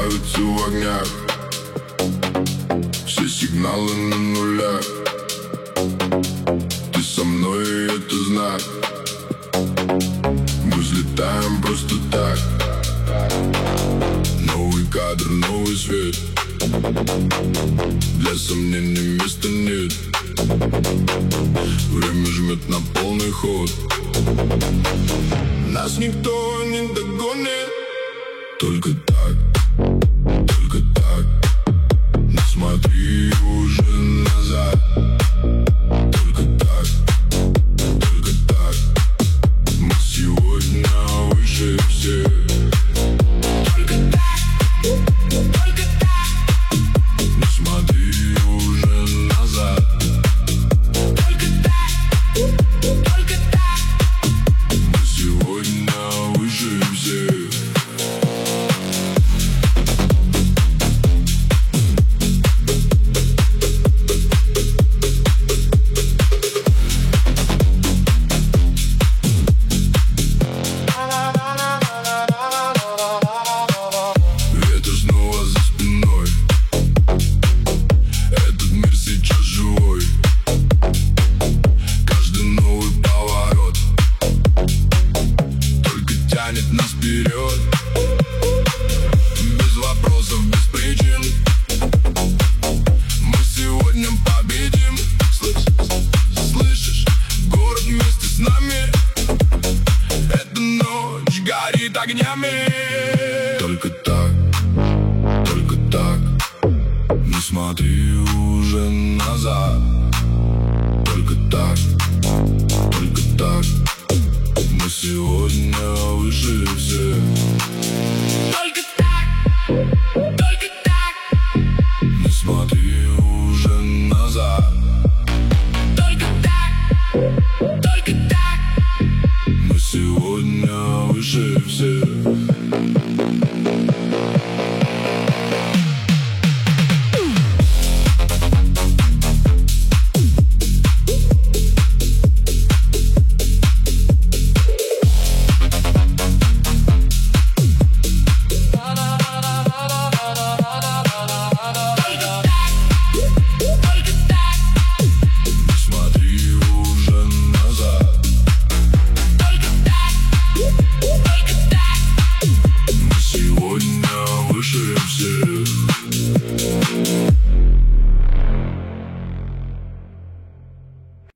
плавится в огнях, все сигналы на нулях. Ты со мной, и это знак. Мы взлетаем просто так. Новый кадр, новый свет. Для сомнений места нет. Время жмет на полный ход. Нас никто не догонит. Только так, только так. Не смотри уже назад. Только так, только так. Мы сегодня выше всех. Только так, только так. Не смотри уже назад. Только так, только так. Мы сегодня выше всех. Нас вперед, без вопросов, без причин. Мы сегодня победим. Слышишь, город вместе с нами. Эта ночь горит огнями. Только так, только так. Не смотри уже назад. Только так, только так. Мы сегодня выше всех. Только так, только так. Не смотри уже назад. Только так, только так. Мы сегодня выше всех. Выше всех.